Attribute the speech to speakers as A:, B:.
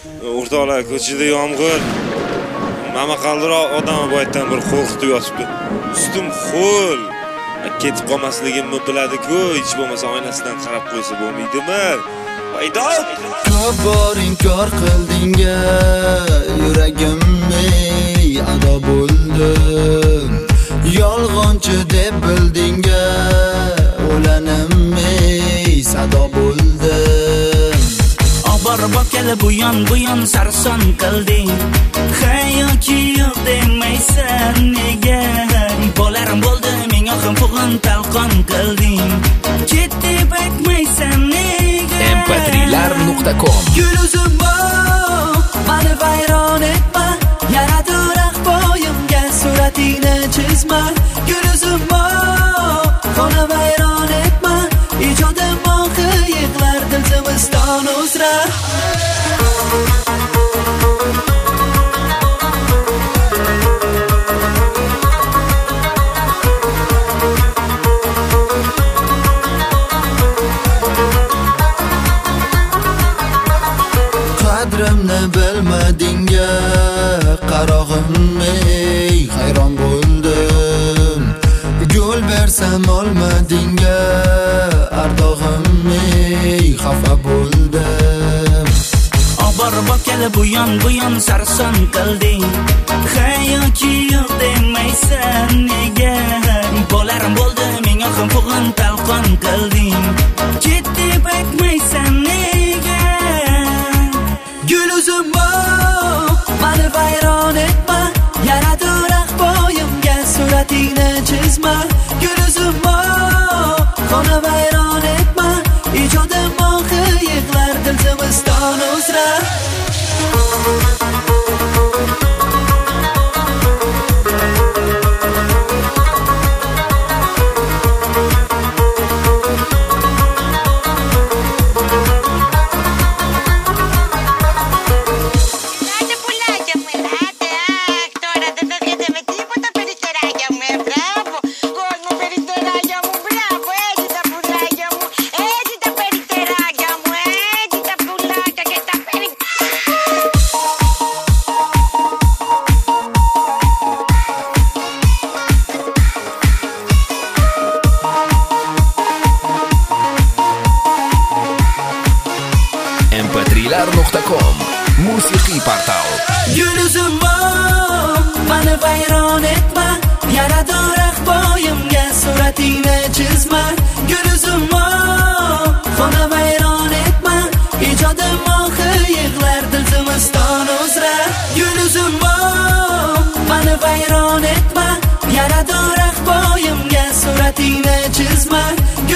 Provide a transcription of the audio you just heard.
A: O'rtoqlar, ko'chada yomg'ir. Mama qaldiroq odam boydan bir qo'rqitib yotibdi. Ustim ho'l. Ketib qolmasligimni biladi-ku, hech bo'lmasa oynasidan qarab qo'ysa bo'lmaydimi? Haydot!
B: Ko'p bor inkor qildinga, yuragimni ado bo'ldim. Yolg'onchi deb bildinga, o'lanimni sado bo'ldim.
C: Oborib kelib bu yon sarson qilding. Hayoki yo'q demaysan nega? Bolarim bo'ldi, menga ham fug'on talqon qilding. Ketib aytmaysan nega?
D: mp3lar.com
B: Guluzim bor, meni vayron etma. Yaradurak poyimga suratingni chizma. Guluzim bor, xona vayron etma. Ijodim moqi yig'lar dil zimiston uzra. Qadrimni bilmadinga, qarog'imni hayron bo'ldim. Gul bersam olmadinga, ardog'imni xafa bo'ldim.
C: Oborib kelib bu yon sarson qilding. Hayoki yo'q demaysan nega? Bolarim bo'ldi, menga ham fug'on talqon qilding. Ketib aytmaysan nega?
B: Guluzim bor, meni vayron etma. Yaradurak poyimga suratingni chizma. Guluzim bor, xona vayron etma. Ijodim moqi yig'lar dil zimiston uzra.
D: mp3lar.com musiqiy portal.
B: Guluzim bor, meni vayron etma. Yaradurak poyimga suratingni chizma. Guluzim bor, xona vayron etma. Ijodim moqi yig'lar dil zimiston uzra. Guluzim bor, meni vayron etma. Yaradurak poyimga suratingni chizma.